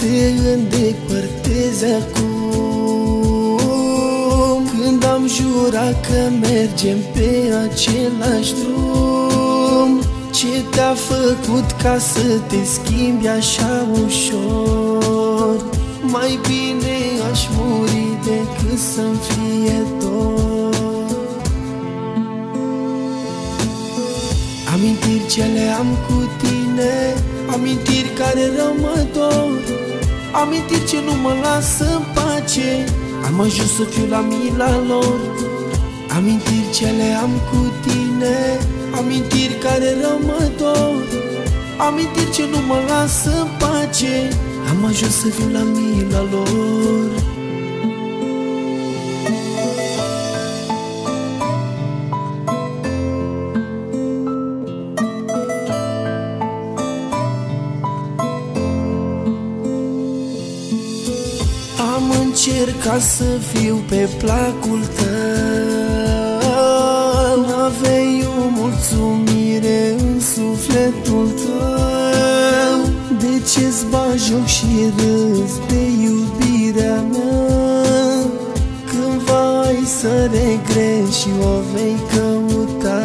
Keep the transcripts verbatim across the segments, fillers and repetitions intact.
te îndepărtezi acum, când am jurat că mergem pe același drum. Ce te-a făcut ca să te schimbi așa ușor? Mai bine aș muri decât să-mi fie dor. Amintiri ce le am cu tine, amintiri care rău mă dor, amintiri ce nu mă lasă în pace, am ajuns să fiu la mila lor. Amintiri ce le am cu tine, amintiri care rău mă dor, amintiri ce nu mă lasă în pace, am ajuns să fiu la mila lor. Am încercat să fiu pe placul tău, n-aveai o mulțumire în sufletul tău. De ce-ți bagi joc și râzi de iubirea mea? Cândva ai să regreți și o vei căuta.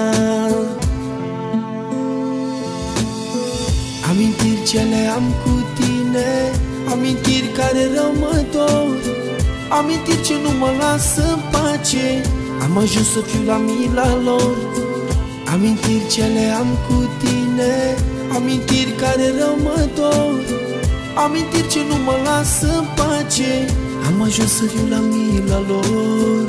Amintiri ce le am cu tine, amintiri care rău mă dor, amintiri ce nu mă lasă în pace, am ajuns să fiu la mila lor. Amintiri ce le am cu tine, amintiri care rău mă dor, amintiri ce nu mă lasă în pace, am ajuns să fiu la mila lor.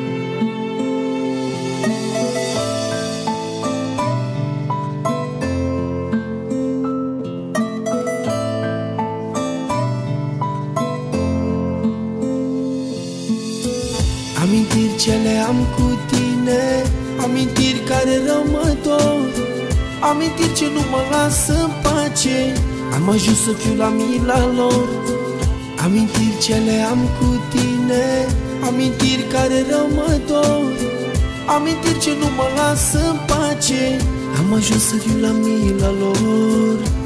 Amintiri ce le am cu tine, amintiri care rău mă dor, amintiri ce nu mă lasă în pace, am ajuns să fiu la mila lor. Amintiri ce le am cu tine, amintiri care rău mă dor, amintiri ce nu mă lasă în pace, am ajuns să fiu la mila lor.